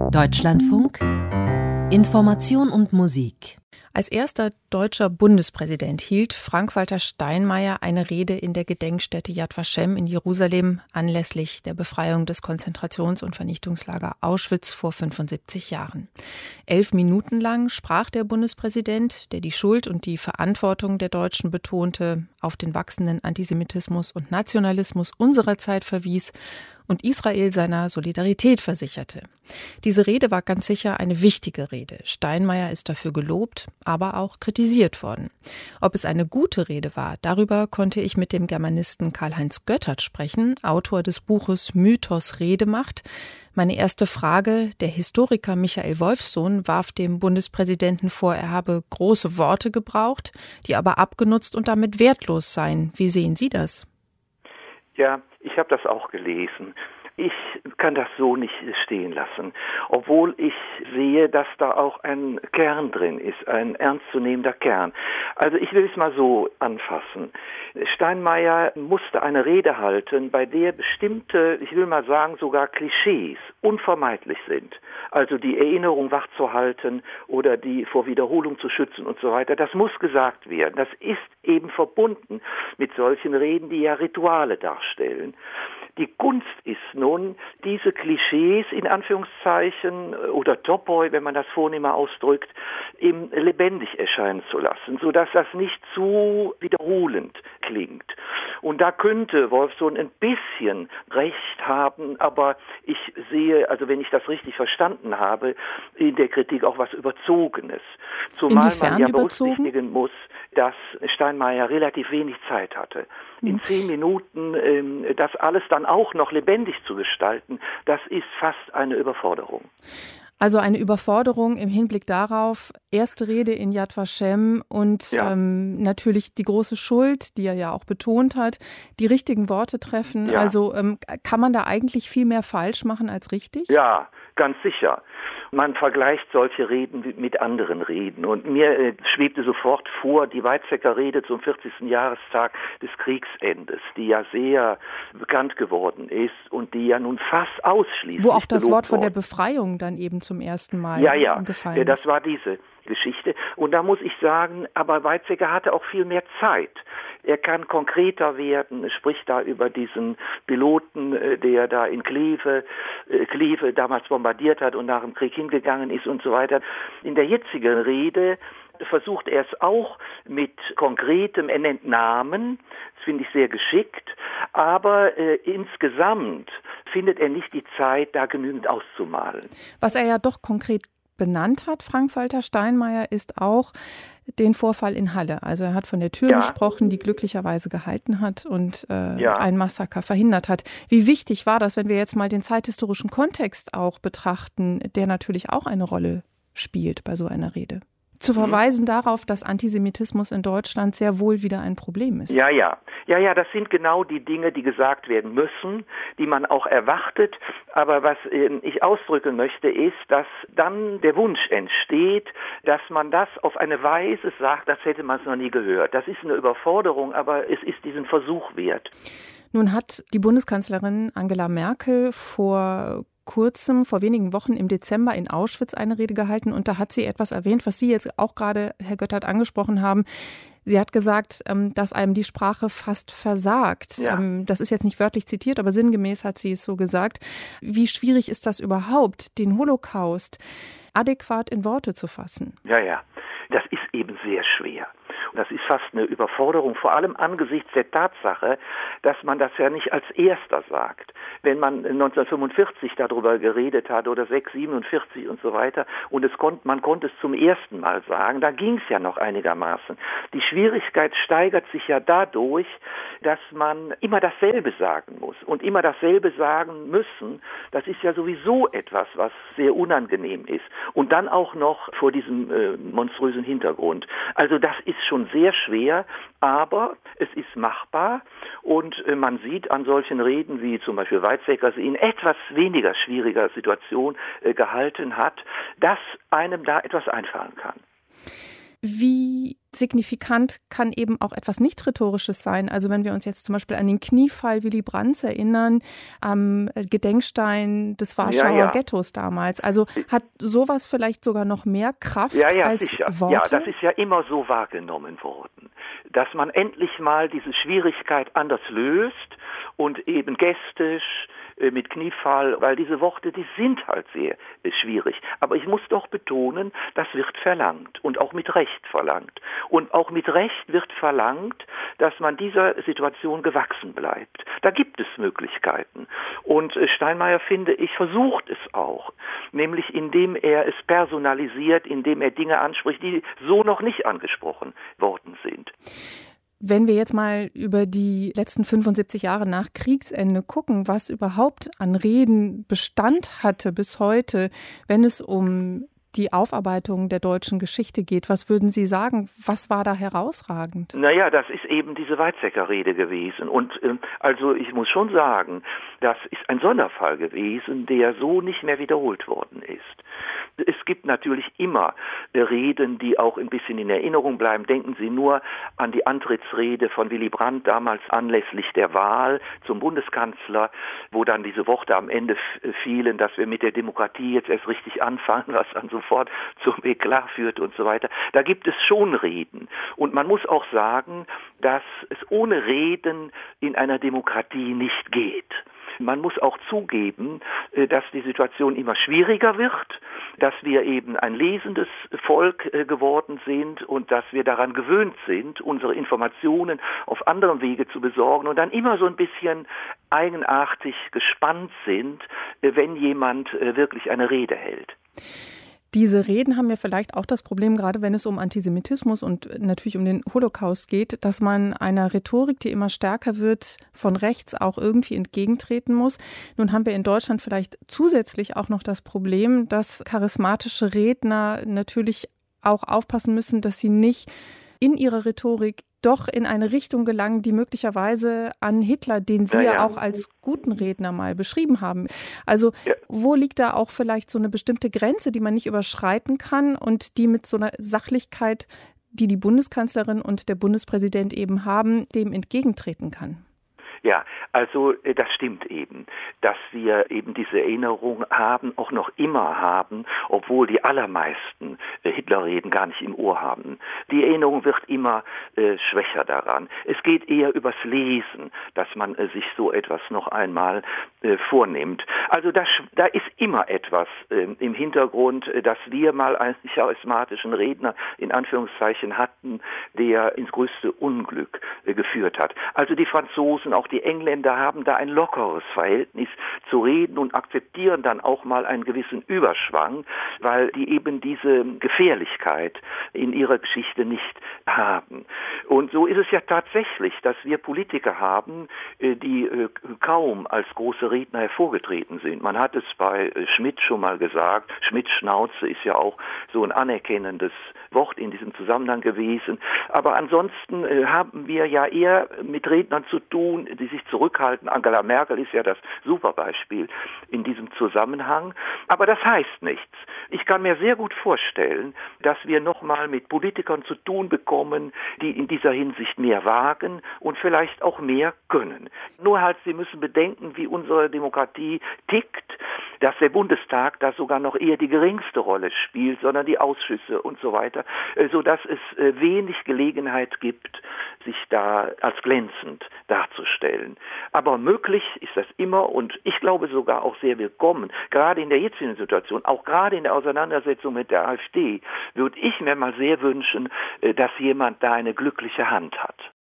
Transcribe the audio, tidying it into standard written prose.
Deutschlandfunk Information und Musik. Als erster deutscher Bundespräsident hielt Frank-Walter Steinmeier eine Rede in der Gedenkstätte Yad Vashem in Jerusalem anlässlich der Befreiung des Konzentrations- und Vernichtungslager Auschwitz vor 75 Jahren. 11 Minuten lang sprach der Bundespräsident, der die Schuld und die Verantwortung der Deutschen betonte, auf den wachsenden Antisemitismus und Nationalismus unserer Zeit verwies und Israel seiner Solidarität versicherte. Diese Rede war ganz sicher eine wichtige Rede. Steinmeier ist dafür gelobt, aber auch kritisiert worden. Ob es eine gute Rede war, darüber konnte ich mit dem Germanisten Karl-Heinz Göttert sprechen, Autor des Buches Mythos Redemacht. Meine erste Frage: Der Historiker Michael Wolfsohn warf dem Bundespräsidenten vor, er habe große Worte gebraucht, die aber abgenutzt und damit wertlos seien. Wie sehen Sie das? Ja, ich habe das auch gelesen. Ich kann das so nicht stehen lassen, obwohl ich sehe, dass da auch ein Kern drin ist, ein ernstzunehmender Kern. Also ich will es mal so anfassen. Steinmeier musste eine Rede halten, bei der bestimmte, ich will mal sagen, sogar Klischees unvermeidlich sind. Also die Erinnerung wachzuhalten oder die vor Wiederholung zu schützen und so weiter. Das muss gesagt werden. Das ist eben verbunden mit solchen Reden, die ja Rituale darstellen. Die Kunst ist nun, diese Klischees in Anführungszeichen oder Topoi, wenn man das vornehmer ausdrückt, eben lebendig erscheinen zu lassen, sodass das nicht zu wiederholend klingt. Und da könnte Wolfsohn ein bisschen recht haben, aber ich sehe, also wenn ich das richtig verstanden habe, in der Kritik auch was Überzogenes. Zumal man ja berücksichtigen muss, dass Steinmeier relativ wenig Zeit hatte. In 10 Minuten das alles dann auch noch lebendig zu gestalten, das ist fast eine Überforderung. Also eine Überforderung im Hinblick darauf, erste Rede in Yad Vashem und natürlich die große Schuld, die er ja auch betont hat, die richtigen Worte treffen. Ja. Also kann man da eigentlich viel mehr falsch machen als richtig? Ja, ganz sicher. Man vergleicht solche Reden mit anderen Reden. Und mir schwebte sofort vor die Weizsäcker Rede zum 40. Jahrestag des Kriegsendes, die ja sehr bekannt geworden ist und die ja nun fast ausschließlich wo auch das Wort von der Befreiung dann eben zum ersten Mal gefallen ist. Das war diese Geschichte. Und da muss ich sagen, aber Weizsäcker hatte auch viel mehr Zeit. Er kann konkreter werden, spricht da über diesen Piloten, der da in Kleve damals bombardiert hat und nach dem Krieg hingegangen ist und so weiter. In der jetzigen Rede versucht er es auch mit konkretem, er nennt Namen, das finde ich sehr geschickt, aber insgesamt findet er nicht die Zeit, da genügend auszumalen. Was er ja doch konkret benannt hat, Frank-Walter Steinmeier, ist auch den Vorfall in Halle. Also er hat von der Tür gesprochen, die glücklicherweise gehalten hat und ein Massaker verhindert hat. Wie wichtig war das, wenn wir jetzt mal den zeithistorischen Kontext auch betrachten, der natürlich auch eine Rolle spielt bei so einer Rede? Zu verweisen darauf, dass Antisemitismus in Deutschland sehr wohl wieder ein Problem ist. Ja, das sind genau die Dinge, die gesagt werden müssen, die man auch erwartet. Aber was ich ausdrücken möchte, ist, dass dann der Wunsch entsteht, dass man das auf eine Weise sagt, als hätte man es noch nie gehört. Das ist eine Überforderung, aber es ist diesen Versuch wert. Nun hat die Bundeskanzlerin Angela Merkel vor wenigen Wochen im Dezember in Auschwitz eine Rede gehalten und da hat sie etwas erwähnt, was Sie jetzt auch gerade, Herr Göttert, angesprochen haben. Sie hat gesagt, dass einem die Sprache fast versagt. Ja. Das ist jetzt nicht wörtlich zitiert, aber sinngemäß hat sie es so gesagt. Wie schwierig ist das überhaupt, den Holocaust adäquat in Worte zu fassen? Ja, das ist eben sehr schwer. Das ist fast eine Überforderung, vor allem angesichts der Tatsache, dass man das ja nicht als Erster sagt. Wenn man 1945 darüber geredet hat oder 47 und so weiter und man konnte es zum ersten Mal sagen, da ging es ja noch einigermaßen. Die Schwierigkeit steigert sich ja dadurch, dass man immer dasselbe sagen muss. Und immer dasselbe sagen müssen, das ist ja sowieso etwas, was sehr unangenehm ist. Und dann auch noch vor diesem monströsen Hintergrund. Also das ist schon sehr schwer, aber es ist machbar und man sieht an solchen Reden, wie zum Beispiel Weizsäcker sie in etwas weniger schwieriger Situation gehalten hat, dass einem da etwas einfallen kann. Wie signifikant kann eben auch etwas Nicht-Rhetorisches sein? Also wenn wir uns jetzt zum Beispiel an den Kniefall Willy Brandts erinnern, am Gedenkstein des Warschauer Ghettos damals. Also hat sowas vielleicht sogar noch mehr Kraft als sicher. Worte? Ja, das ist ja immer so wahrgenommen worden, dass man endlich mal diese Schwierigkeit anders löst und eben gestisch mit Kniefall, weil diese Worte, die sind halt sehr schwierig. Aber ich muss doch betonen, das wird verlangt und auch mit Recht verlangt. Und auch mit Recht wird verlangt, dass man dieser Situation gewachsen bleibt. Da gibt es Möglichkeiten. Und Steinmeier, finde ich, versucht es auch. Nämlich indem er es personalisiert, indem er Dinge anspricht, die so noch nicht angesprochen worden sind. Wenn wir jetzt mal über die letzten 75 Jahre nach Kriegsende gucken, was überhaupt an Reden Bestand hatte bis heute, wenn es um die Aufarbeitung der deutschen Geschichte geht, was würden Sie sagen? Was war da herausragend? Naja, das ist eben diese Weizsäcker-Rede gewesen. Und also ich muss schon sagen, das ist ein Sonderfall gewesen, der so nicht mehr wiederholt worden ist. Es gibt natürlich immer Reden, die auch ein bisschen in Erinnerung bleiben. Denken Sie nur an die Antrittsrede von Willy Brandt damals anlässlich der Wahl zum Bundeskanzler, wo dann diese Worte am Ende fielen, dass wir mit der Demokratie jetzt erst richtig anfangen, was dann sofort zum Eklat führt und so weiter. Da gibt es schon Reden. Und man muss auch sagen, dass es ohne Reden in einer Demokratie nicht geht. Man muss auch zugeben, dass die Situation immer schwieriger wird, dass wir eben ein lesendes Volk geworden sind und dass wir daran gewöhnt sind, unsere Informationen auf anderem Wege zu besorgen und dann immer so ein bisschen eigenartig gespannt sind, wenn jemand wirklich eine Rede hält. Diese Reden haben ja vielleicht auch das Problem, gerade wenn es um Antisemitismus und natürlich um den Holocaust geht, dass man einer Rhetorik, die immer stärker wird, von rechts auch irgendwie entgegentreten muss. Nun haben wir in Deutschland vielleicht zusätzlich auch noch das Problem, dass charismatische Redner natürlich auch aufpassen müssen, dass sie nicht in ihrer Rhetorik doch in eine Richtung gelangen, die möglicherweise an Hitler, den Sie ja auch als guten Redner mal beschrieben haben. Also wo liegt da auch vielleicht so eine bestimmte Grenze, die man nicht überschreiten kann und die mit so einer Sachlichkeit, die die Bundeskanzlerin und der Bundespräsident eben haben, dem entgegentreten kann? Ja, also das stimmt eben, dass wir eben diese Erinnerung haben, auch noch immer haben, obwohl die allermeisten Hitlerreden gar nicht im Ohr haben. Die Erinnerung wird immer schwächer daran. Es geht eher übers Lesen, dass man sich so etwas noch einmal vornimmt. Also da ist immer etwas im Hintergrund, dass wir mal einen charismatischen Redner in Anführungszeichen hatten, der ins größte Unglück geführt hat. Also die Franzosen, auch die Engländer haben da ein lockeres Verhältnis zu Reden und akzeptieren dann auch mal einen gewissen Überschwang, weil die eben diese Gefährlichkeit in ihrer Geschichte nicht haben. Und so ist es ja tatsächlich, dass wir Politiker haben, die kaum als große Redner hervorgetreten sind. Man hat es bei Schmidt schon mal gesagt, Schmidt-Schnauze ist ja auch so ein anerkennendes Wort in diesem Zusammenhang gewesen. Aber ansonsten haben wir ja eher mit Rednern zu tun, die sich zurückhalten. Angela Merkel ist ja das Superbeispiel in diesem Zusammenhang. Aber das heißt nichts. Ich kann mir sehr gut vorstellen, dass wir nochmal mit Politikern zu tun bekommen, die in dieser Hinsicht mehr wagen und vielleicht auch mehr können. Nur halt, Sie müssen bedenken, wie unsere Demokratie tickt, dass der Bundestag da sogar noch eher die geringste Rolle spielt, sondern die Ausschüsse und so weiter, sodass es wenig Gelegenheit gibt, sich da als glänzend darzustellen. Aber möglich ist das immer und ich glaube sogar auch sehr willkommen. Gerade in der jetzigen Situation, auch gerade in der Auseinandersetzung mit der AfD, würde ich mir mal sehr wünschen, dass jemand da eine glückliche Hand hat.